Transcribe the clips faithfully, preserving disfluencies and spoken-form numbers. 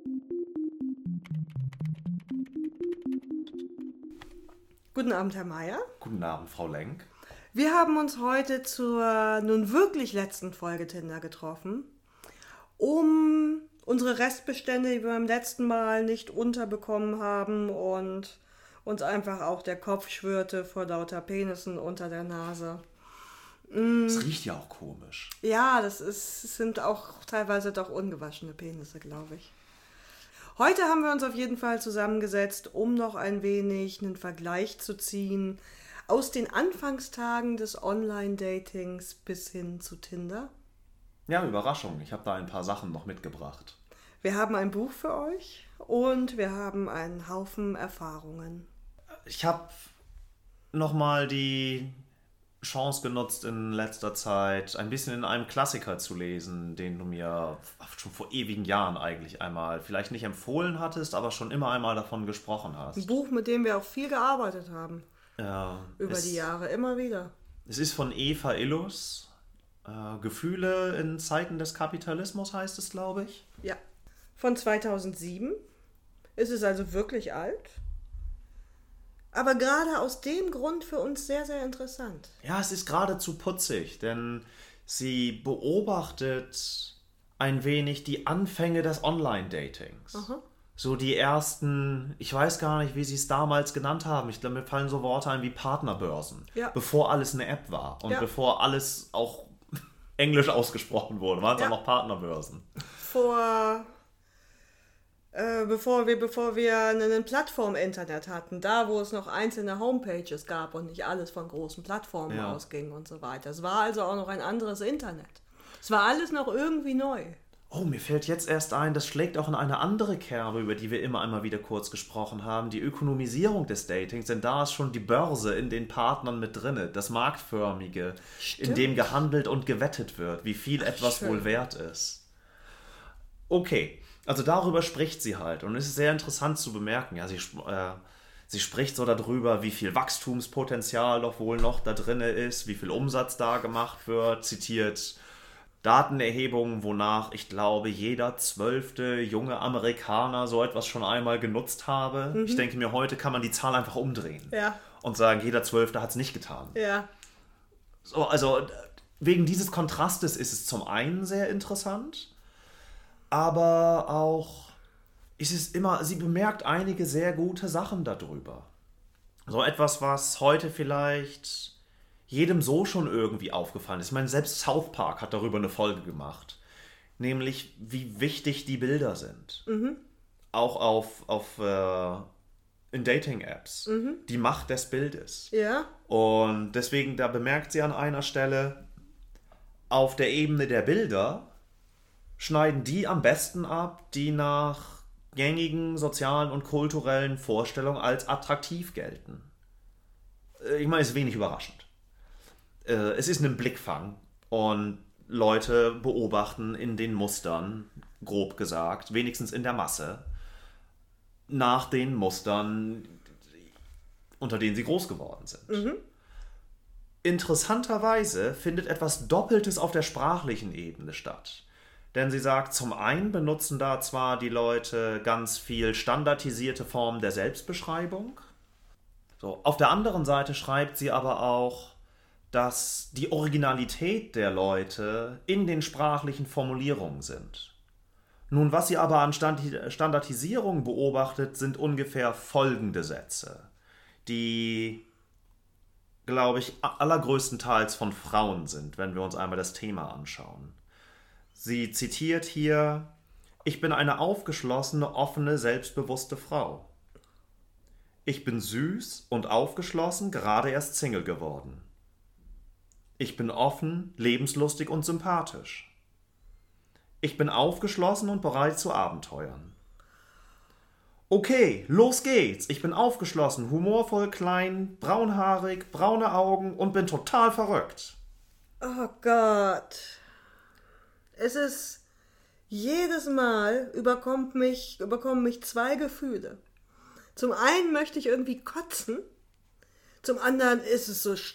Guten Abend, Herr Meier. Guten Abend, Frau Lenk. Wir haben uns heute zur nun wirklich letzten Folge Tinder getroffen, um unsere Restbestände, die wir beim letzten Mal nicht unterbekommen haben und uns einfach auch der Kopf schwirrte vor lauter Penissen unter der Nase. Es riecht ja auch komisch. Ja, das ist, sind auch teilweise doch ungewaschene Penisse, glaube ich. Heute haben wir uns auf jeden Fall zusammengesetzt, um noch ein wenig einen Vergleich zu ziehen aus den Anfangstagen des Online-Datings bis hin zu Tinder. Ja, Überraschung. Ich habe da ein paar Sachen noch mitgebracht. Wir haben ein Buch für euch und wir haben einen Haufen Erfahrungen. Ich habe nochmal die Chance genutzt, in letzter Zeit ein bisschen in einem Klassiker zu lesen, den du mir schon vor ewigen Jahren eigentlich einmal vielleicht nicht empfohlen hattest, aber schon immer einmal davon gesprochen hast. Ein Buch, mit dem wir auch viel gearbeitet haben. Ja, Über es, die Jahre, immer wieder. Es ist von Eva Illos. Äh, Gefühle in Zeiten des Kapitalismus heißt es, glaube ich. Ja, von zweitausendsieben. Ist es also wirklich alt. Aber gerade aus dem Grund für uns sehr, sehr interessant. Ja, es ist geradezu putzig, denn sie beobachtet ein wenig die Anfänge des Online-Datings. Aha. So die ersten, ich weiß gar nicht, wie sie es damals genannt haben. Ich glaube, mir fallen so Worte ein wie Partnerbörsen. Ja. Bevor alles eine App war und Ja. bevor alles auch englisch ausgesprochen wurde, waren es Ja. auch noch Partnerbörsen. Vor, äh, bevor wir, bevor wir einen Plattform-Internet hatten, da wo es noch einzelne Homepages gab und nicht alles von großen Plattformen Ja. ausging und so weiter. Es war also auch noch ein anderes Internet. Es war alles noch irgendwie neu. Oh, mir fällt jetzt erst ein, das schlägt auch in eine andere Kerbe, über die wir immer einmal wieder kurz gesprochen haben, die Ökonomisierung des Datings, denn da ist schon die Börse in den Partnern mit drinne, das Marktförmige, Stimmt. in dem gehandelt und gewettet wird, wie viel Ach, etwas schön. wohl wert ist. Okay, also darüber spricht sie halt und es ist sehr interessant zu bemerken, ja, sie, sp- äh, sie spricht so darüber, wie viel Wachstumspotenzial doch wohl noch da drinne ist, wie viel Umsatz da gemacht wird, zitiert Datenerhebungen, wonach ich glaube, jeder zwölfte junge Amerikaner so etwas schon einmal genutzt habe. Mhm. Ich denke mir, heute kann man die Zahl einfach umdrehen Ja, und sagen, jeder zwölfte hat es nicht getan. ja. So, also wegen dieses Kontrastes ist es zum einen sehr interessant, aber auch ist es immer, sie bemerkt einige sehr gute Sachen darüber. So etwas, was heute vielleicht jedem so schon irgendwie aufgefallen ist. Ich meine, selbst South Park hat darüber eine Folge gemacht. Nämlich, wie wichtig die Bilder sind. Mhm. Auch auf, auf äh, in Dating-Apps. Mhm. Die Macht des Bildes. Ja, Und deswegen, da bemerkt sie an einer Stelle, auf der Ebene der Bilder schneiden die am besten ab, die nach gängigen sozialen und kulturellen Vorstellungen als attraktiv gelten. Äh, Ich meine, es ist wenig überraschend. Es ist ein Blickfang und Leute beobachten in den Mustern, grob gesagt, wenigstens in der Masse, nach den Mustern, unter denen sie groß geworden sind. Mhm. Interessanterweise findet etwas Doppeltes auf der sprachlichen Ebene statt. Denn sie sagt, zum einen benutzen da zwar die Leute ganz viel standardisierte Formen der Selbstbeschreibung. So, auf der anderen Seite schreibt sie aber auch, dass die Originalität der Leute in den sprachlichen Formulierungen sind. Nun, was sie aber an Stand- Standardisierung beobachtet, sind ungefähr folgende Sätze, die, glaube ich, allergrößtenteils von Frauen sind, wenn wir uns einmal das Thema anschauen. Sie zitiert hier: Ich bin eine aufgeschlossene, offene, selbstbewusste Frau. Ich bin süß und aufgeschlossen, gerade erst Single geworden. Ich bin offen, lebenslustig und sympathisch. Ich bin aufgeschlossen und bereit zu Abenteuern. Okay, los geht's. Ich bin aufgeschlossen, humorvoll, klein, braunhaarig, braune Augen und bin total verrückt. Oh Gott. Es ist jedes Mal überkommt mich, überkommen mich zwei Gefühle. Zum einen möchte ich irgendwie kotzen, zum anderen ist es so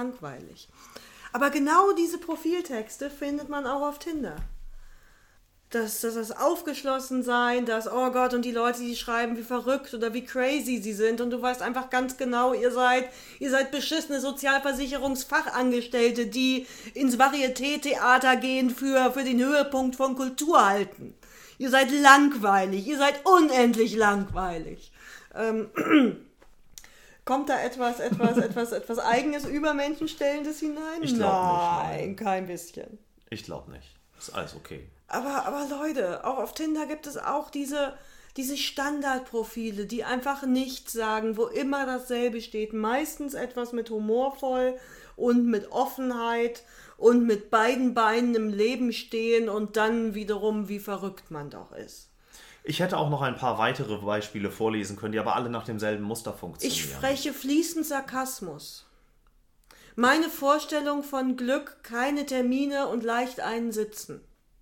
sterbenslangweilig. Aber genau diese Profiltexte findet man auch auf Tinder. Das, das, das Aufgeschlossensein, das, oh Gott, und die Leute, die schreiben, wie verrückt oder wie crazy sie sind. Und du weißt einfach ganz genau, ihr seid, ihr seid beschissene Sozialversicherungsfachangestellte, die ins Varieté-Theater gehen für, für den Höhepunkt von Kultur halten. Ihr seid langweilig, ihr seid unendlich langweilig. Ähm, kommt da etwas, etwas, etwas, etwas Eigenes, Übermenschenstellendes hinein? Ich glaub nein, nicht, nein. kein bisschen. Ich glaube nicht. Ist alles okay. Aber, aber Leute, auch auf Tinder gibt es auch diese, diese Standardprofile, die einfach nichts sagen, wo immer dasselbe steht. Meistens etwas mit humorvoll und mit Offenheit und mit beiden Beinen im Leben stehen und dann wiederum, wie verrückt man doch ist. Ich hätte auch noch ein paar weitere Beispiele vorlesen können, die aber alle nach demselben Muster funktionieren. Ich spreche fließend Sarkasmus. Meine Vorstellung von Glück, keine Termine und leicht einsitzen.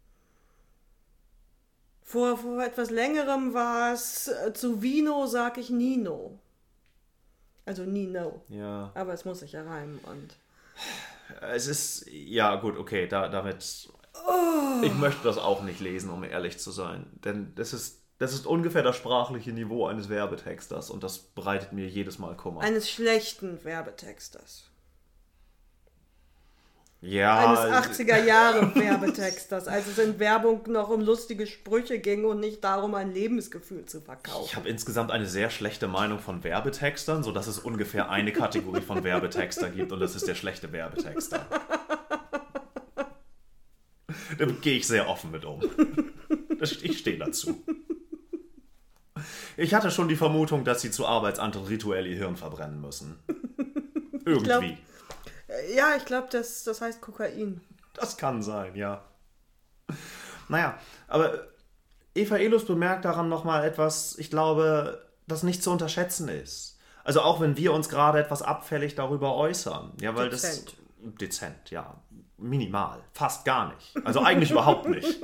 Vor, vor etwas längerem war es, äh, zu Vino sag ich Nino. Also Nino. Ja. Aber es muss sich ja reimen und... Es ist, ja gut, okay, da, damit... Oh. Ich möchte das auch nicht lesen, um ehrlich zu sein. Denn das ist, das ist ungefähr das sprachliche Niveau eines Werbetexters und das bereitet mir jedes Mal Kummer. Eines schlechten Werbetexters. Ja. Eines achtziger-Jahre-Werbetexters, als es in Werbung noch um lustige Sprüche ging und nicht darum, ein Lebensgefühl zu verkaufen. Ich habe insgesamt eine sehr schlechte Meinung von Werbetextern, sodass es ungefähr eine Kategorie von Werbetexter gibt und das ist der schlechte Werbetexter. Da gehe ich sehr offen mit um. Ich stehe dazu. Ich hatte schon die Vermutung, dass sie zu Arbeitsantritt rituell ihr Hirn verbrennen müssen. Irgendwie. Ich glaub, ja, ich glaube, das, das heißt Kokain. Das kann sein, ja. Naja, aber Eva Ehlers bemerkt daran nochmal etwas, ich glaube, das nicht zu unterschätzen ist. Also auch wenn wir uns gerade etwas abfällig darüber äußern. Ja, weil dezent. das... Dezent, ja. Minimal. Fast gar nicht. Also eigentlich überhaupt nicht.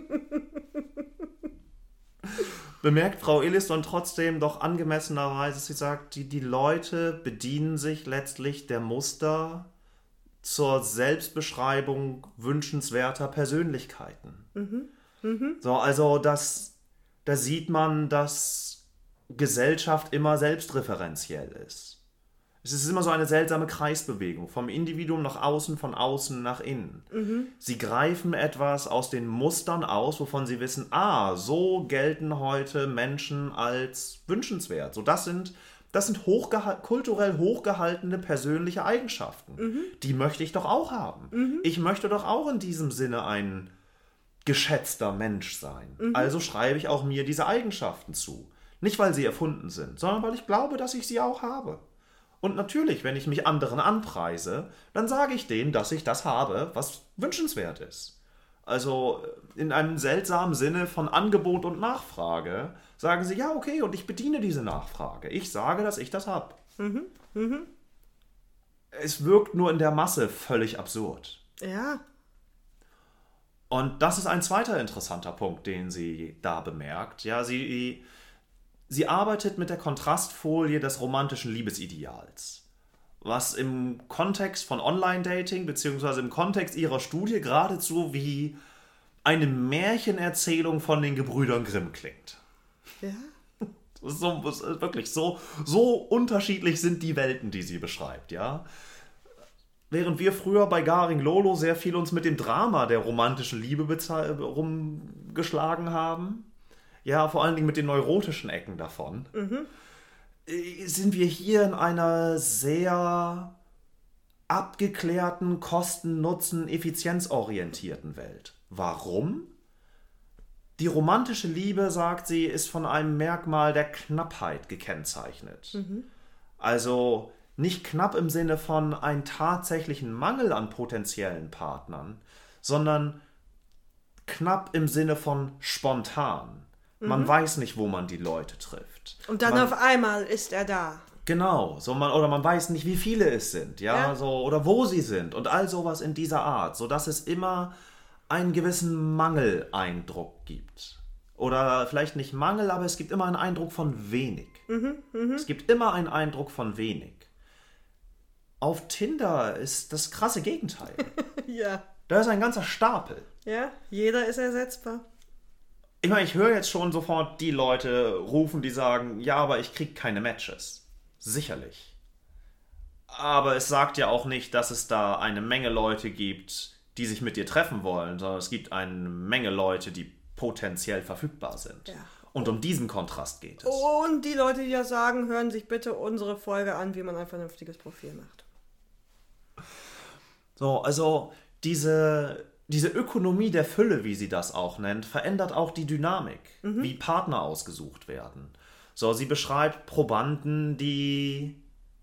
Bemerkt Frau Eliston trotzdem doch angemessenerweise, sie sagt, die, die Leute bedienen sich letztlich der Muster zur Selbstbeschreibung wünschenswerter Persönlichkeiten. Mhm. Mhm. So, also das, da sieht man, dass Gesellschaft immer selbstreferenziell ist. Es ist immer so eine seltsame Kreisbewegung, vom Individuum nach außen, von außen nach innen. Mhm. Sie greifen etwas aus den Mustern aus, wovon sie wissen, ah, so gelten heute Menschen als wünschenswert. So, das sind, das sind hochgeha- kulturell hochgehaltene persönliche Eigenschaften. Mhm. Die möchte ich doch auch haben. Mhm. Ich möchte doch auch in diesem Sinne ein geschätzter Mensch sein. Mhm. Also schreibe ich auch mir diese Eigenschaften zu. Nicht, weil sie erfunden sind, sondern weil ich glaube, dass ich sie auch habe. Und natürlich, wenn ich mich anderen anpreise, dann sage ich denen, dass ich das habe, was wünschenswert ist. Also in einem seltsamen Sinne von Angebot und Nachfrage sagen sie, ja, okay, und ich bediene diese Nachfrage. Ich sage, dass ich das habe. Mhm. Mhm. Es wirkt nur in der Masse völlig absurd. Ja. Und das ist ein zweiter interessanter Punkt, den sie da bemerkt. Ja, sie... Sie arbeitet mit der Kontrastfolie des romantischen Liebesideals, was im Kontext von Online-Dating beziehungsweise im Kontext ihrer Studie geradezu wie eine Märchenerzählung von den Gebrüdern Grimm klingt. Ja. Das ist so, das ist wirklich so, so unterschiedlich sind die Welten, die sie beschreibt, ja. Während wir früher bei Garing Lolo sehr viel uns mit dem Drama der romantischen Liebe beze- rumgeschlagen haben, ja, vor allen Dingen mit den neurotischen Ecken davon, mhm. sind wir hier in einer sehr abgeklärten, kosten-nutzen-, effizienzorientierten Welt. Warum? Die romantische Liebe, sagt sie, ist von einem Merkmal der Knappheit gekennzeichnet. Mhm. Also nicht knapp im Sinne von einem tatsächlichen Mangel an potenziellen Partnern, sondern knapp im Sinne von spontan. Man mhm. weiß nicht, wo man die Leute trifft. Und dann man, auf einmal ist er da. Genau, so man, oder man weiß nicht, wie viele es sind, ja, ja. So, oder wo sie sind und all sowas in dieser Art, sodass es immer einen gewissen Mangeleindruck gibt. Oder vielleicht nicht Mangel, aber es gibt immer einen Eindruck von wenig. Mhm, mh. Es gibt immer einen Eindruck von wenig. Auf Tinder ist das krasse Gegenteil. Ja. Da ist ein ganzer Stapel. Ja, jeder ist ersetzbar. Ich meine, ich höre jetzt schon sofort die Leute rufen, die sagen, ja, aber ich kriege keine Matches. Sicherlich. Aber es sagt ja auch nicht, dass es da eine Menge Leute gibt, die sich mit dir treffen wollen, sondern es gibt eine Menge Leute, die potenziell verfügbar sind. Ja. Und um diesen Kontrast geht es. Und die Leute, die ja sagen, hören sich bitte unsere Folge an, wie man ein vernünftiges Profil macht. So, also diese, diese Ökonomie der Fülle, wie sie das auch nennt, verändert auch die Dynamik, mhm. wie Partner ausgesucht werden. So, sie beschreibt Probanden, die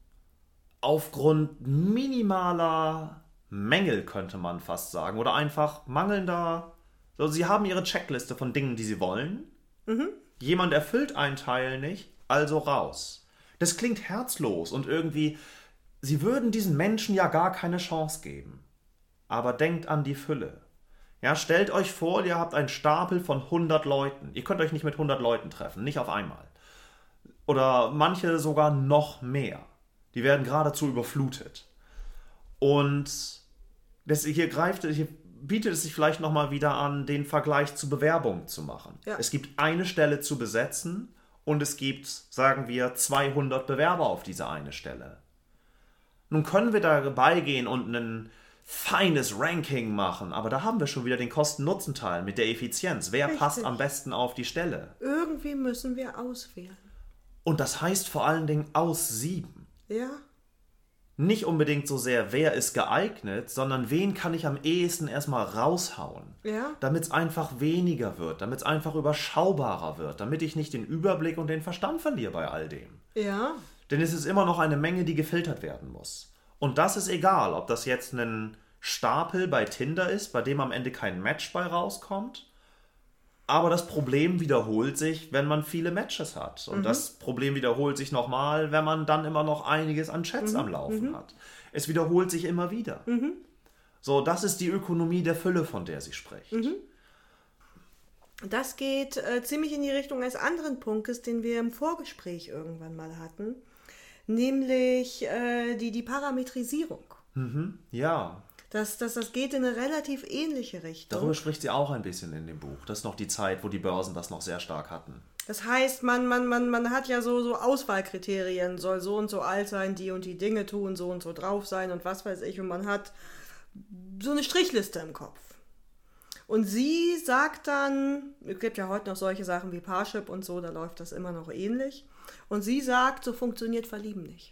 aufgrund minimaler Mängel, könnte man fast sagen, oder einfach mangelnder, so, sie haben ihre Checkliste von Dingen, die sie wollen. Mhm. Jemand erfüllt einen Teil nicht, also raus. Das klingt herzlos und irgendwie, sie würden diesen Menschen ja gar keine Chance geben. Aber denkt an die Fülle. Ja, stellt euch vor, ihr habt einen Stapel von hundert Leuten. Ihr könnt euch nicht mit hundert Leuten treffen, nicht auf einmal. Oder manche sogar noch mehr. Die werden geradezu überflutet. Und das hier greift, hier bietet es sich vielleicht nochmal wieder an, den Vergleich zu Bewerbungen zu machen. Ja. Es gibt eine Stelle zu besetzen und es gibt, sagen wir, zweihundert Bewerber auf diese eine Stelle. Nun können wir dabei gehen und ein feines Ranking machen, aber da haben wir schon wieder den Kosten-Nutzen-Teil mit der Effizienz. Wer Richtig. Passt am besten auf die Stelle? Irgendwie müssen wir auswählen. Und das heißt vor allen Dingen aussieben. Ja. Nicht unbedingt so sehr, wer ist geeignet, sondern wen kann ich am ehesten erstmal raushauen. Ja. Damit es einfach weniger wird, damit es einfach überschaubarer wird, damit ich nicht den Überblick und den Verstand verliere bei all dem. Ja. Denn es ist immer noch eine Menge, die gefiltert werden muss. Und das ist egal, ob das jetzt ein Stapel bei Tinder ist, bei dem am Ende kein Match bei rauskommt. Aber das Problem wiederholt sich, wenn man viele Matches hat. Und mhm. das Problem wiederholt sich nochmal, wenn man dann immer noch einiges an Chats mhm. am Laufen mhm. hat. Es wiederholt sich immer wieder. Mhm. So, das ist die Ökonomie der Fülle, von der sie spricht. Mhm. Das geht äh, ziemlich in die Richtung eines anderen Punktes, den wir im Vorgespräch irgendwann mal hatten. Nämlich äh, die, die Parametrisierung. Mhm. Ja. Das, das, das geht in eine relativ ähnliche Richtung. Darüber spricht sie auch ein bisschen in dem Buch. Das ist noch die Zeit, wo die Börsen das noch sehr stark hatten. Das heißt, man, man, man, man hat ja so, so Auswahlkriterien, soll so und so alt sein, die und die Dinge tun, so und so drauf sein und was weiß ich. Und man hat so eine Strichliste im Kopf. Und sie sagt dann, es gibt ja heute noch solche Sachen wie Parship und so, da läuft das immer noch ähnlich. Und sie sagt, so funktioniert Verlieben nicht.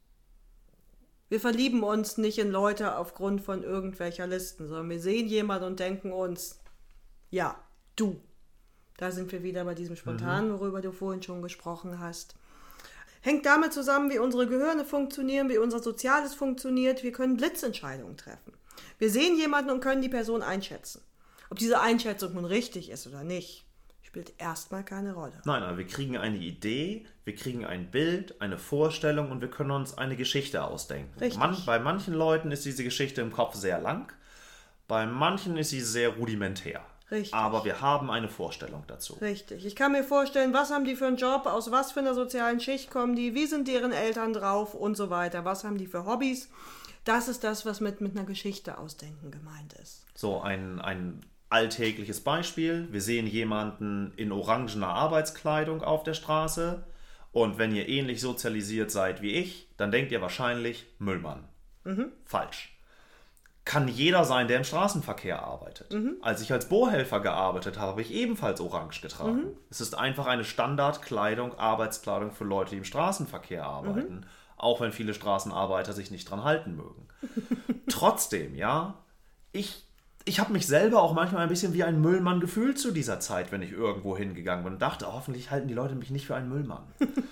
Wir verlieben uns nicht in Leute aufgrund von irgendwelcher Listen, sondern wir sehen jemanden und denken uns, ja, du. Da sind wir wieder bei diesem Spontanen, worüber du vorhin schon gesprochen hast. Hängt damit zusammen, wie unsere Gehirne funktionieren, wie unser Soziales funktioniert. Wir können Blitzentscheidungen treffen. Wir sehen jemanden und können die Person einschätzen. Ob diese Einschätzung nun richtig ist oder nicht, spielt erstmal keine Rolle. Nein, aber wir kriegen eine Idee, wir kriegen ein Bild, eine Vorstellung und wir können uns eine Geschichte ausdenken. Richtig. Man, bei manchen Leuten ist diese Geschichte im Kopf sehr lang, bei manchen ist sie sehr rudimentär. Richtig. Aber wir haben eine Vorstellung dazu. Richtig. Ich kann mir vorstellen, was haben die für einen Job, aus was für einer sozialen Schicht kommen die, wie sind deren Eltern drauf und so weiter, was haben die für Hobbys. Das ist das, was mit, mit einer Geschichte ausdenken gemeint ist. So, ein, ein alltägliches Beispiel. Wir sehen jemanden in orangener Arbeitskleidung auf der Straße und wenn ihr ähnlich sozialisiert seid wie ich, dann denkt ihr wahrscheinlich Müllmann. Mhm. Falsch. Kann jeder sein, der im Straßenverkehr arbeitet. Mhm. Als ich als Bohrhelfer gearbeitet habe, habe ich ebenfalls orange getragen. Mhm. Es ist einfach eine Standardkleidung, Arbeitskleidung für Leute, die im Straßenverkehr arbeiten, mhm. auch wenn viele Straßenarbeiter sich nicht dran halten mögen. Trotzdem, ja, ich Ich habe mich selber auch manchmal ein bisschen wie ein Müllmann gefühlt zu dieser Zeit, wenn ich irgendwo hingegangen bin und dachte, oh, hoffentlich halten die Leute mich nicht für einen Müllmann.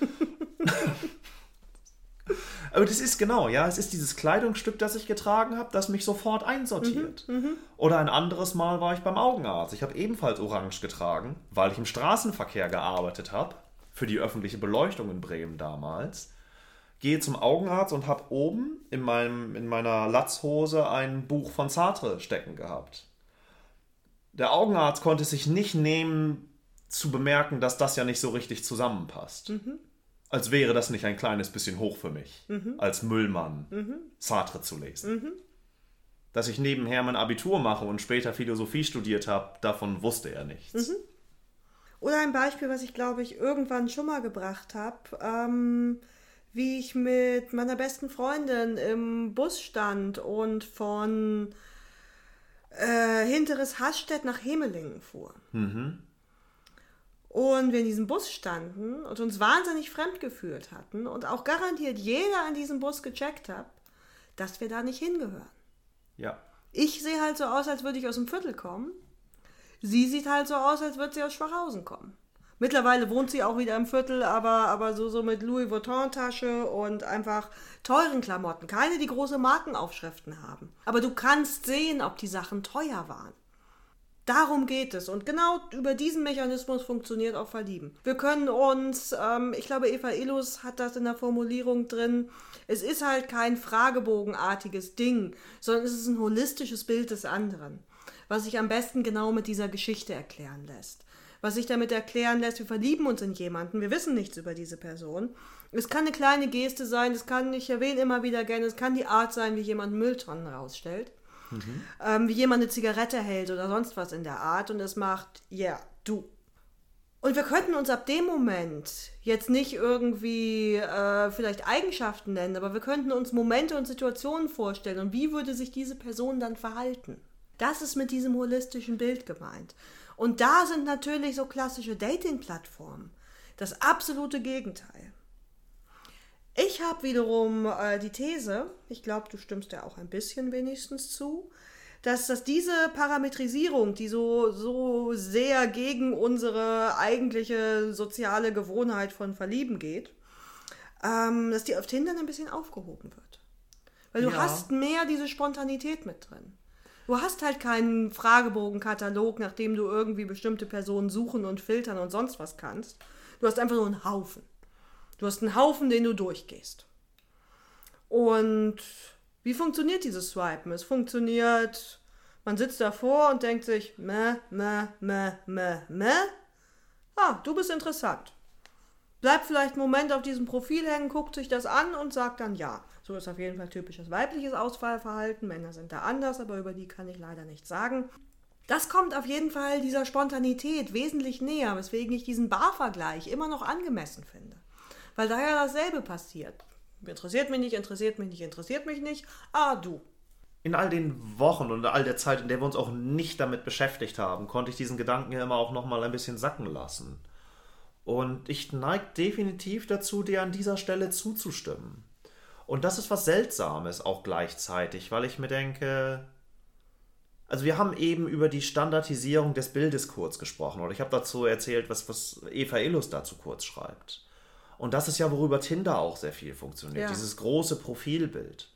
Aber das ist genau, ja, es ist dieses Kleidungsstück, das ich getragen habe, das mich sofort einsortiert. Mhm, mh. Oder ein anderes Mal war ich beim Augenarzt. Ich habe ebenfalls orange getragen, weil ich im Straßenverkehr gearbeitet habe, für die öffentliche Beleuchtung in Bremen damals. Gehe zum Augenarzt und habe oben in, meinem, in meiner Latzhose ein Buch von Sartre stecken gehabt. Der Augenarzt konnte es sich nicht nehmen, zu bemerken, dass das ja nicht so richtig zusammenpasst. Mhm. Als wäre das nicht ein kleines bisschen hoch für mich, mhm. als Müllmann mhm. Sartre zu lesen. Mhm. Dass ich nebenher mein Abitur mache und später Philosophie studiert habe, davon wusste er nichts. Mhm. Oder ein Beispiel, was ich glaube ich irgendwann schon mal gebracht habe, ähm, wie ich mit meiner besten Freundin im Bus stand und von äh, Hinteres Hastedt nach Hemelingen fuhr. Mhm. Und wir in diesem Bus standen und uns wahnsinnig fremd gefühlt hatten und auch garantiert jeder an diesem Bus gecheckt hat, dass wir da nicht hingehören. Ja. Ich sehe halt so aus, als würde ich aus dem Viertel kommen. Sie sieht halt so aus, als würde sie aus Schwachhausen kommen. Mittlerweile wohnt sie auch wieder im Viertel, aber, aber so, so mit Louis Vuitton-Tasche und einfach teuren Klamotten. Keine, die große Markenaufschriften haben. Aber du kannst sehen, ob die Sachen teuer waren. Darum geht es. Und genau über diesen Mechanismus funktioniert auch Verlieben. Wir können uns, ähm, ich glaube, Eva Illus hat das in der Formulierung drin, es ist halt kein fragebogenartiges Ding, sondern es ist ein holistisches Bild des anderen, was sich am besten genau mit dieser Geschichte erklären lässt. Was sich damit erklären lässt, wir verlieben uns in jemanden, wir wissen nichts über diese Person. Es kann eine kleine Geste sein, es kann, ich erwähne immer wieder gerne, es kann die Art sein, wie jemand Mülltonnen rausstellt. Mhm. Ähm, wie jemand eine Zigarette hält oder sonst was in der Art und es macht, ja, yeah, du. Und wir könnten uns ab dem Moment jetzt nicht irgendwie äh, vielleicht Eigenschaften nennen, aber wir könnten uns Momente und Situationen vorstellen und wie würde sich diese Person dann verhalten. Das ist mit diesem holistischen Bild gemeint. Und da sind natürlich so klassische Dating-Plattformen das absolute Gegenteil. Ich habe wiederum äh, die These, ich glaube, du stimmst ja auch ein bisschen wenigstens zu, dass, dass diese Parametrisierung, die so, so sehr gegen unsere eigentliche soziale Gewohnheit von Verlieben geht, ähm, dass die auf Tinder ein bisschen aufgehoben wird. Weil du ja. hast mehr diese Spontanität mit drin. Du hast halt keinen Fragebogenkatalog, nach dem du irgendwie bestimmte Personen suchen und filtern und sonst was kannst. Du hast einfach nur einen Haufen. Du hast einen Haufen, den du durchgehst. Und wie funktioniert dieses Swipen? Es funktioniert, man sitzt davor und denkt sich, meh, meh, meh, meh, meh. Ah, du bist interessant. Bleibt vielleicht einen Moment auf diesem Profil hängen, guckt sich das an und sagt dann ja. So ist auf jeden Fall typisches weibliches Auswahlverhalten. Männer sind da anders, aber über die kann ich leider nichts sagen. Das kommt auf jeden Fall dieser Spontanität wesentlich näher, weswegen ich diesen Barvergleich immer noch angemessen finde. Weil da ja dasselbe passiert. Interessiert mich nicht, interessiert mich nicht, interessiert mich nicht. Ah, du. In all den Wochen und all der Zeit, in der wir uns auch nicht damit beschäftigt haben, konnte ich diesen Gedanken ja immer auch nochmal ein bisschen sacken lassen. Und ich neige definitiv dazu, dir an dieser Stelle zuzustimmen. Und das ist was Seltsames auch gleichzeitig, weil ich mir denke, also wir haben eben über die Standardisierung des Bildes kurz gesprochen oder ich habe dazu erzählt, was, was Eva Illus dazu kurz schreibt. Und das ist ja, worüber Tinder auch sehr viel funktioniert, ja. Dieses große Profilbild.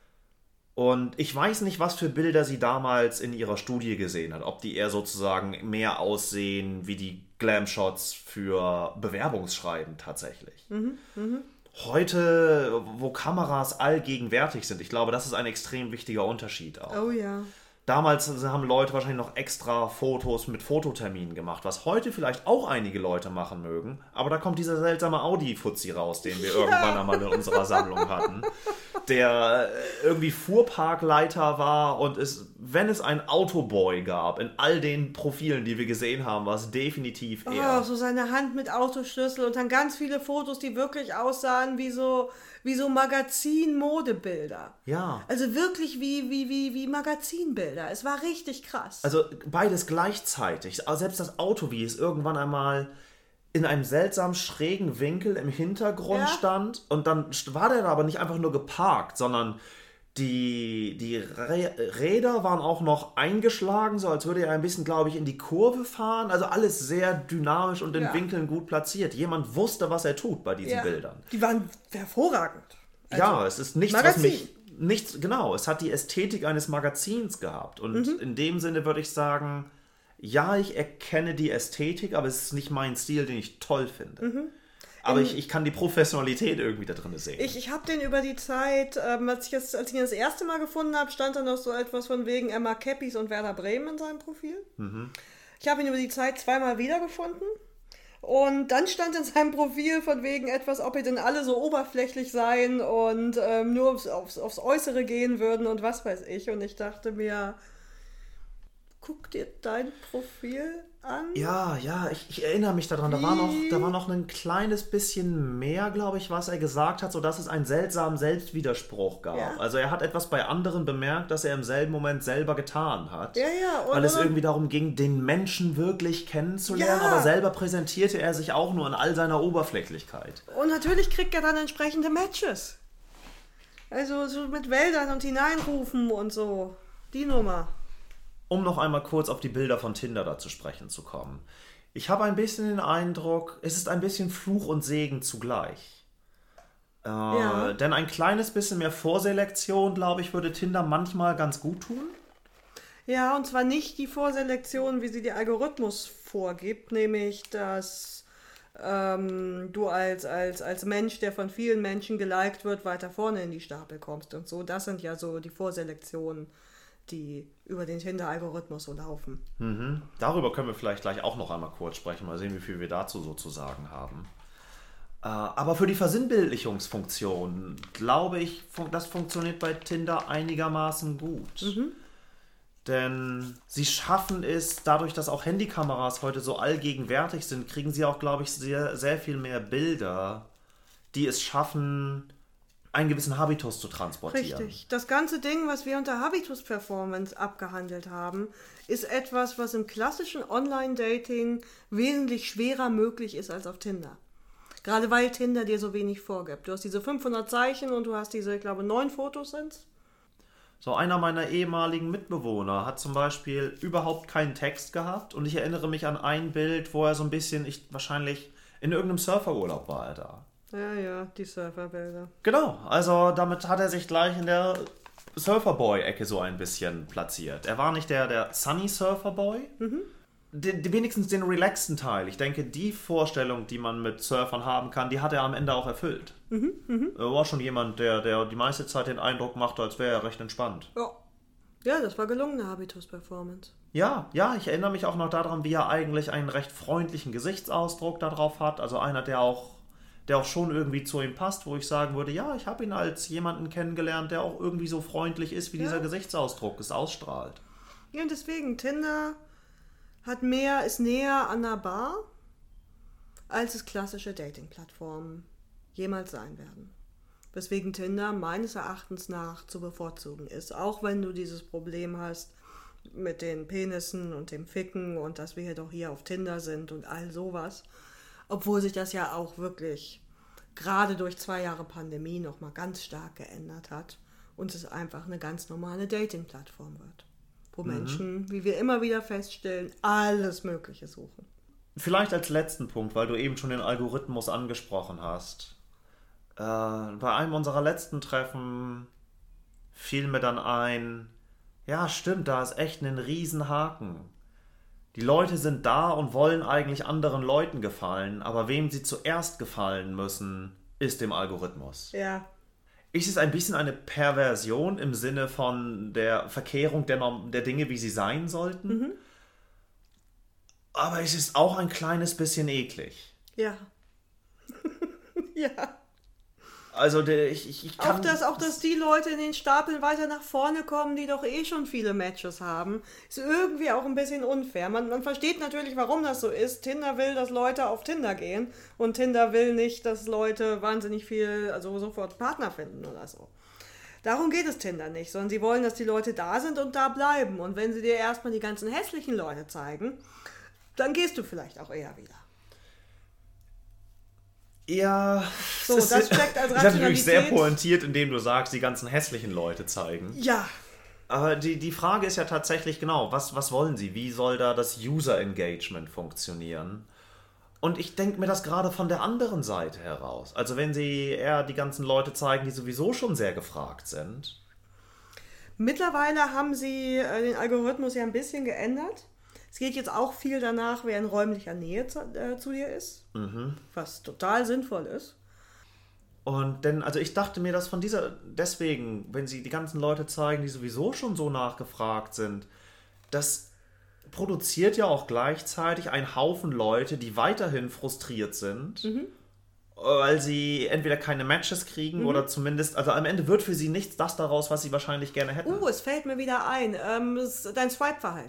Und ich weiß nicht, was für Bilder sie damals in ihrer Studie gesehen hat, ob die eher sozusagen mehr aussehen wie die Glam-Shots für Bewerbungsschreiben tatsächlich. Mhm, mh. Heute, wo Kameras allgegenwärtig sind, ich glaube, das ist ein extrem wichtiger Unterschied auch. Oh ja. Damals haben Leute wahrscheinlich noch extra Fotos mit Fototerminen gemacht, was heute vielleicht auch einige Leute machen mögen. Aber da kommt dieser seltsame Audi-Fuzzi raus, den wir ja. irgendwann einmal in unserer Sammlung hatten, der irgendwie Fuhrparkleiter war und es, wenn es einen Autoboy gab, in all den Profilen, die wir gesehen haben, war es definitiv er. Oh, so seine Hand mit Autoschlüssel und dann ganz viele Fotos, die wirklich aussahen wie so, wie so Magazin-Modebilder. Ja. Also wirklich wie, wie, wie, wie Magazinbilder. Es war richtig krass. Also beides gleichzeitig. Selbst das Auto, wie es irgendwann einmal in einem seltsam schrägen Winkel im Hintergrund ja. stand. Und dann war der da aber nicht einfach nur geparkt, sondern die, die Räder waren auch noch eingeschlagen, so als würde er ein bisschen, glaube ich, in die Kurve fahren. Also alles sehr dynamisch und in ja. Winkeln gut platziert. Jemand wusste, was er tut bei diesen ja. Bildern. Die waren hervorragend. Also ja, es ist nichts, Magazin. was mich... Nichts, genau, es hat die Ästhetik eines Magazins gehabt. Und mhm. in dem Sinne würde ich sagen, ja, ich erkenne die Ästhetik, aber es ist nicht mein Stil, den ich toll finde. Mhm. Aber ich, ich kann die Professionalität irgendwie da drin sehen. Ich, ich habe den über die Zeit, ähm, als, ich das, als ich ihn das erste Mal gefunden habe, stand da noch so etwas von wegen Emma Keppis und Werder Bremen in seinem Profil. Mhm. Ich habe ihn über die Zeit zweimal wiedergefunden. Und dann stand in seinem Profil von wegen etwas, ob ihr denn alle so oberflächlich seien und ähm, nur aufs, aufs, aufs Äußere gehen würden und was weiß ich. Und ich dachte mir, guck dir dein Profil an. Ja, ja, ich, ich erinnere mich daran. Da war, noch, da war noch ein kleines bisschen mehr, glaube ich, was er gesagt hat, sodass es einen seltsamen Selbstwiderspruch gab. Ja. Also er hat etwas bei anderen bemerkt, das er im selben Moment selber getan hat. Ja, ja. Und weil es dann- irgendwie darum ging, den Menschen wirklich kennenzulernen, Ja. aber selber präsentierte er sich auch nur in all seiner Oberflächlichkeit. Und natürlich kriegt er dann entsprechende Matches. Also so mit Wäldern und hineinrufen und so. Die Nummer. Um noch einmal kurz auf die Bilder von Tinder da zu sprechen zu kommen. Ich habe ein bisschen den Eindruck, es ist ein bisschen Fluch und Segen zugleich. Äh, Ja. Denn ein kleines bisschen mehr Vorselektion, glaube ich, würde Tinder manchmal ganz gut tun. Ja, und zwar nicht die Vorselektion, wie sie der Algorithmus vorgibt, nämlich, dass ähm, du als, als, als Mensch, der von vielen Menschen geliked wird, weiter vorne in die Stapel kommst und so. Das sind ja so die Vorselektionen, die über den Tinder-Algorithmus so laufen. Mhm. Darüber können wir vielleicht gleich auch noch einmal kurz sprechen, mal sehen, wie viel wir dazu sozusagen haben. Äh, aber für die Versinnbildlichungsfunktion, glaube ich, fun- das funktioniert bei Tinder einigermaßen gut. Mhm. Denn sie schaffen es, dadurch, dass auch Handykameras heute so allgegenwärtig sind, kriegen sie auch, glaube ich, sehr, sehr viel mehr Bilder, die es schaffen, einen gewissen Habitus zu transportieren. Richtig. Das ganze Ding, was wir unter Habitus Performance abgehandelt haben, ist etwas, was im klassischen Online-Dating wesentlich schwerer möglich ist als auf Tinder. Gerade weil Tinder dir so wenig vorgibt. Du hast diese fünfhundert Zeichen und du hast diese, ich glaube, neun Fotos sind's. So, einer meiner ehemaligen Mitbewohner hat zum Beispiel überhaupt keinen Text gehabt und ich erinnere mich an ein Bild, wo er so ein bisschen, ich wahrscheinlich in irgendeinem Surferurlaub war er da. Ja, ja, die Surferbilder. Genau, also damit hat er sich gleich in der Surferboy-Ecke so ein bisschen platziert. Er war nicht der, der Sunny Surferboy, mhm. die, die wenigstens den relaxten Teil. Ich denke, die Vorstellung, die man mit Surfern haben kann, die hat er am Ende auch erfüllt. Mhm, mh. Er war schon jemand, der, der die meiste Zeit den Eindruck machte, als wäre er recht entspannt. Ja. Ja, das war gelungene Habitus Performance. Ja, ja, ich erinnere mich auch noch daran, wie er eigentlich einen recht freundlichen Gesichtsausdruck darauf hat. Also einer, der auch, der auch schon irgendwie zu ihm passt, wo ich sagen würde, ja, ich habe ihn als jemanden kennengelernt, der auch irgendwie so freundlich ist, wie Ja. dieser Gesichtsausdruck es ausstrahlt. Ja, und deswegen, Tinder hat mehr, ist näher an der Bar, als es klassische Dating-Plattformen jemals sein werden. Weswegen Tinder meines Erachtens nach zu bevorzugen ist. Auch wenn du dieses Problem hast mit den Penissen und dem Ficken und dass wir hier doch hier auf Tinder sind und all sowas. Obwohl sich das ja auch wirklich gerade durch zwei Jahre Pandemie nochmal ganz stark geändert hat und es einfach eine ganz normale Dating-Plattform wird. Wo mhm. Menschen, wie wir immer wieder feststellen, alles Mögliche suchen. Vielleicht als letzten Punkt, weil du eben schon den Algorithmus angesprochen hast. Äh, bei einem unserer letzten Treffen fiel mir dann ein, ja stimmt, da ist echt ein Riesenhaken. Die Leute sind da und wollen eigentlich anderen Leuten gefallen, aber wem sie zuerst gefallen müssen, ist dem Algorithmus. Ja. Ist es ein bisschen eine Perversion im Sinne von der Verkehrung der, Norm- der Dinge, wie sie sein sollten? Mhm. Aber es ist auch ein kleines bisschen eklig. Ja. Ja. Also der, ich, ich, ich kann... Auch dass, auch, dass die Leute in den Stapeln weiter nach vorne kommen, die doch eh schon viele Matches haben, ist irgendwie auch ein bisschen unfair. Man, man versteht natürlich, warum das so ist. Tinder will, dass Leute auf Tinder gehen und Tinder will nicht, dass Leute wahnsinnig viel, also sofort Partner finden oder so. Darum geht es Tinder nicht, sondern sie wollen, dass die Leute da sind und da bleiben. Und wenn sie dir erstmal die ganzen hässlichen Leute zeigen, dann gehst du vielleicht auch eher wieder. Ja, so, das, das steckt als Rationalität. Das ist natürlich sehr pointiert, indem du sagst, die ganzen hässlichen Leute zeigen. Ja. Aber die, die Frage ist ja tatsächlich genau, was, was wollen sie? Wie soll da das User-Engagement funktionieren? Und ich denke mir das gerade von der anderen Seite heraus. Also wenn sie eher die ganzen Leute zeigen, die sowieso schon sehr gefragt sind. Mittlerweile haben sie den Algorithmus ja ein bisschen geändert. Es geht jetzt auch viel danach, wer in räumlicher Nähe zu, äh, zu dir ist, mhm. was total sinnvoll ist. Und denn, also ich dachte mir, dass von dieser, deswegen, wenn sie die ganzen Leute zeigen, die sowieso schon so nachgefragt sind, das produziert ja auch gleichzeitig einen Haufen Leute, die weiterhin frustriert sind, mhm. weil sie entweder keine Matches kriegen mhm. oder zumindest, also am Ende wird für sie nichts das daraus, was sie wahrscheinlich gerne hätten. Uh, es fällt mir wieder ein, ähm, dein Swipe-Verhalten.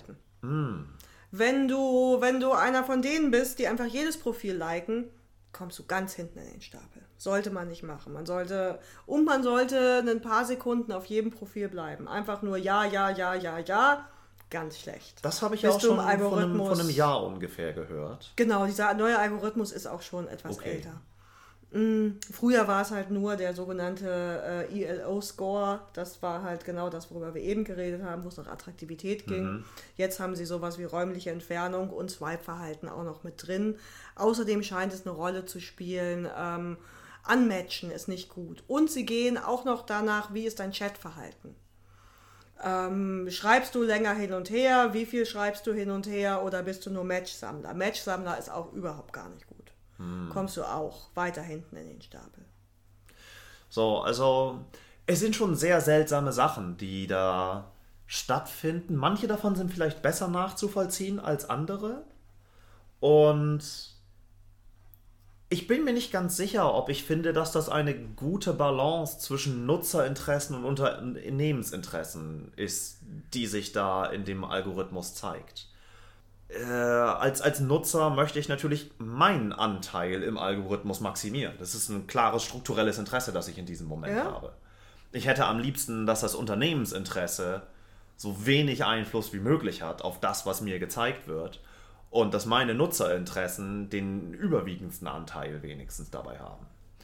Hm. Wenn du, wenn du einer von denen bist, die einfach jedes Profil liken, kommst du ganz hinten in den Stapel. Sollte man nicht machen. Man sollte, und man sollte ein paar Sekunden auf jedem Profil bleiben. Einfach nur ja, ja, ja, ja, ja. Ganz schlecht. Das habe ich Bist auch du im schon von einem, Algorithmus- von einem Jahr ungefähr gehört. Genau, dieser neue Algorithmus ist auch schon etwas Okay. älter. Mm, Früher war es halt nur der sogenannte äh, E L O-Score. Das war halt genau das, worüber wir eben geredet haben, wo es nach Attraktivität ging. Mhm. Jetzt haben sie sowas wie räumliche Entfernung und Swipe-Verhalten auch noch mit drin. Außerdem scheint es eine Rolle zu spielen. Ähm, Unmatchen ist nicht gut. Und sie gehen auch noch danach, wie ist dein Chatverhalten. Ähm, schreibst du länger hin und her? Wie viel schreibst du hin und her? Oder bist du nur Matchsammler? Matchsammler ist auch überhaupt gar nicht gut. Hm. Kommst du auch weiter hinten in den Stapel. So, also es sind schon sehr seltsame Sachen, die da stattfinden. Manche davon sind vielleicht besser nachzuvollziehen als andere. Und ich bin mir nicht ganz sicher, ob ich finde, dass das eine gute Balance zwischen Nutzerinteressen und Unternehmensinteressen ist, die sich da in dem Algorithmus zeigt. Äh, als, als Nutzer möchte ich natürlich meinen Anteil im Algorithmus maximieren. Das ist ein klares strukturelles Interesse, das ich in diesem Moment Ja. habe. Ich hätte am liebsten, dass das Unternehmensinteresse so wenig Einfluss wie möglich hat auf das, was mir gezeigt wird. Und dass meine Nutzerinteressen den überwiegendsten Anteil wenigstens dabei haben.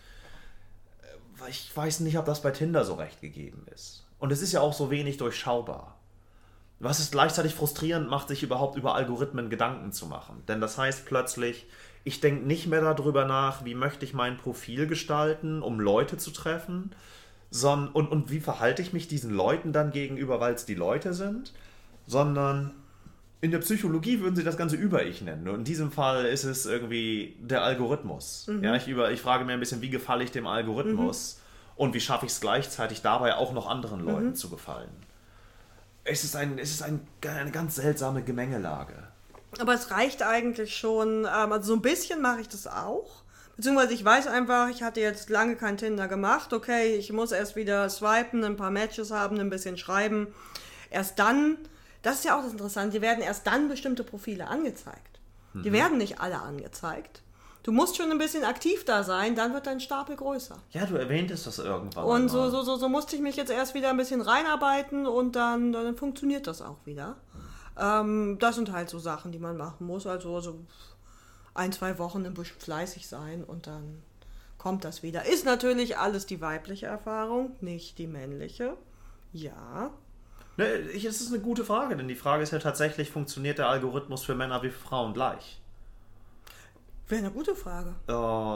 Ich weiß nicht, ob das bei Tinder so recht gegeben ist. Und es ist ja auch so wenig durchschaubar. Was es gleichzeitig frustrierend macht, sich überhaupt über Algorithmen Gedanken zu machen. Denn das heißt plötzlich, ich denke nicht mehr darüber nach, wie möchte ich mein Profil gestalten, um Leute zu treffen, sondern, und, und wie verhalte ich mich diesen Leuten dann gegenüber, weil es die Leute sind, sondern in der Psychologie würden sie das Ganze Über-Ich nennen. Und in diesem Fall ist es irgendwie der Algorithmus. Mhm. Ja, ich, über, ich frage mir ein bisschen, wie gefalle ich dem Algorithmus mhm. und wie schaffe ich es gleichzeitig dabei auch noch anderen Leuten mhm. zu gefallen. Es ist, ein, es ist ein, eine ganz seltsame Gemengelage. Aber es reicht eigentlich schon, ähm, also so ein bisschen mache ich das auch. Beziehungsweise ich weiß einfach, ich hatte jetzt lange kein Tinder gemacht. Okay, ich muss erst wieder swipen, ein paar Matches haben, ein bisschen schreiben. Erst dann... Das ist ja auch das Interessante, die werden erst dann bestimmte Profile angezeigt. Die mhm. werden nicht alle angezeigt. Du musst schon ein bisschen aktiv da sein, dann wird dein Stapel größer. Ja, du erwähntest das irgendwann. Und so, so, so, so musste ich mich jetzt erst wieder ein bisschen reinarbeiten und dann, dann funktioniert das auch wieder. Ähm, das sind halt so Sachen, die man machen muss. Also so ein, zwei Wochen ein bisschen fleißig sein und dann kommt das wieder. Ist natürlich alles die weibliche Erfahrung, nicht die männliche. Ja. Ne, ich, es ist eine gute Frage, denn die Frage ist ja tatsächlich, funktioniert der Algorithmus für Männer wie für Frauen gleich? Wäre eine gute Frage. Äh,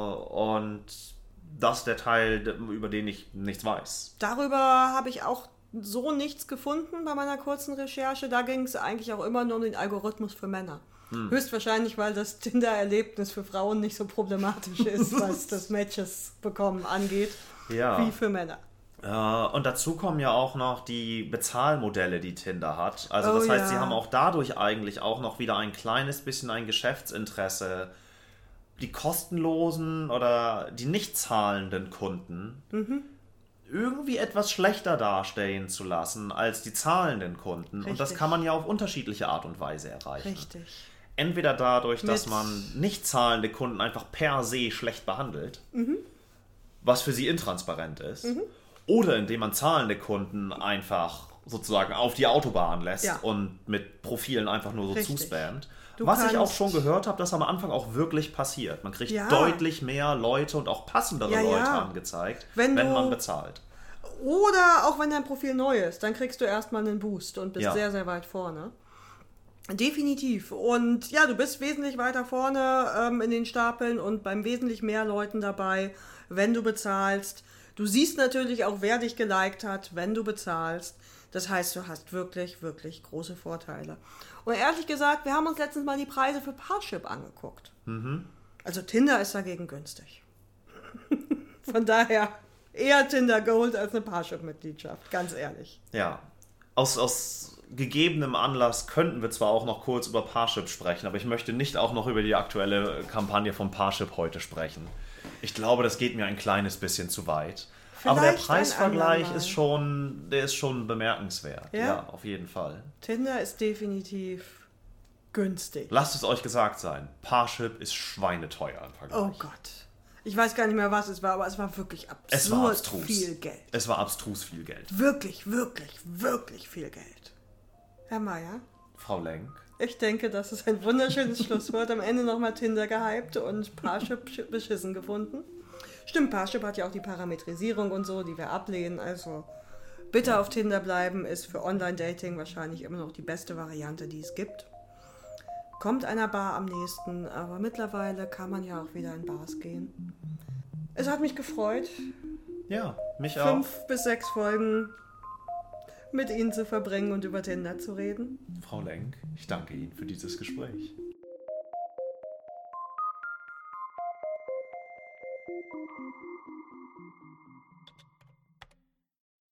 und das ist der Teil, über den ich nichts weiß. Darüber habe ich auch so nichts gefunden bei meiner kurzen Recherche. Da ging es eigentlich auch immer nur um den Algorithmus für Männer. Hm. Höchstwahrscheinlich, weil das Tinder-Erlebnis für Frauen nicht so problematisch ist, was das Matches bekommen angeht, ja. wie für Männer. Und dazu kommen ja auch noch die Bezahlmodelle, die Tinder hat. Also das oh, heißt, ja. sie haben auch dadurch eigentlich auch noch wieder ein kleines bisschen ein Geschäftsinteresse, die kostenlosen oder die nicht zahlenden Kunden mhm. irgendwie etwas schlechter dastehen zu lassen als die zahlenden Kunden. Richtig. Und das kann man ja auf unterschiedliche Art und Weise erreichen. Richtig. Entweder dadurch, Mit dass man nicht zahlende Kunden einfach per se schlecht behandelt, mhm. was für sie intransparent ist, mhm. oder indem man zahlende Kunden einfach sozusagen auf die Autobahn lässt ja. und mit Profilen einfach nur so Richtig. zuspammt. Du Was ich auch schon gehört habe, dass am Anfang auch wirklich passiert. Man kriegt ja. deutlich mehr Leute und auch passendere ja, Leute ja. angezeigt, wenn, wenn du, man bezahlt. Oder auch wenn dein Profil neu ist, dann kriegst du erstmal einen Boost und bist ja. sehr, sehr weit vorne. Definitiv. Und ja, du bist wesentlich weiter vorne ähm, in den Stapeln und beim wesentlich mehr Leuten dabei, wenn du bezahlst. Du siehst natürlich auch, wer dich geliked hat, wenn du bezahlst. Das heißt, du hast wirklich, wirklich große Vorteile. Und ehrlich gesagt, wir haben uns letztens mal die Preise für Parship angeguckt. Mhm. Also Tinder ist dagegen günstig. Von daher eher Tinder Gold als eine Parship-Mitgliedschaft, ganz ehrlich. Ja, aus, aus gegebenem Anlass könnten wir zwar auch noch kurz über Parship sprechen, aber ich möchte nicht auch noch über die aktuelle Kampagne von Parship heute sprechen. Ich glaube, das geht mir ein kleines bisschen zu weit. Vielleicht aber der Preisvergleich ist schon, der ist schon bemerkenswert. Ja? Ja, auf jeden Fall. Tinder ist definitiv günstig. Lasst es euch gesagt sein, Parship ist schweineteuer im Vergleich. Oh Gott. Ich weiß gar nicht mehr, was es war, aber es war wirklich absurd es war abstrus. viel Geld. Es war abstrus viel Geld. Wirklich, wirklich, wirklich viel Geld. Herr Meier? Frau Lenk? Ich denke, das ist ein wunderschönes Schlusswort. Am Ende nochmal Tinder gehypt und Parship beschissen gefunden. Stimmt, Parship hat ja auch die Parametrisierung und so, die wir ablehnen. Also bitte auf Tinder bleiben, ist für Online-Dating wahrscheinlich immer noch die beste Variante, die es gibt. Kommt einer Bar am nächsten, aber mittlerweile kann man ja auch wieder in Bars gehen. Es hat mich gefreut. Ja, mich auch. Fünf bis sechs Folgen mit Ihnen zu verbringen und über Tinder zu reden. Frau Lenk, ich danke Ihnen für dieses Gespräch.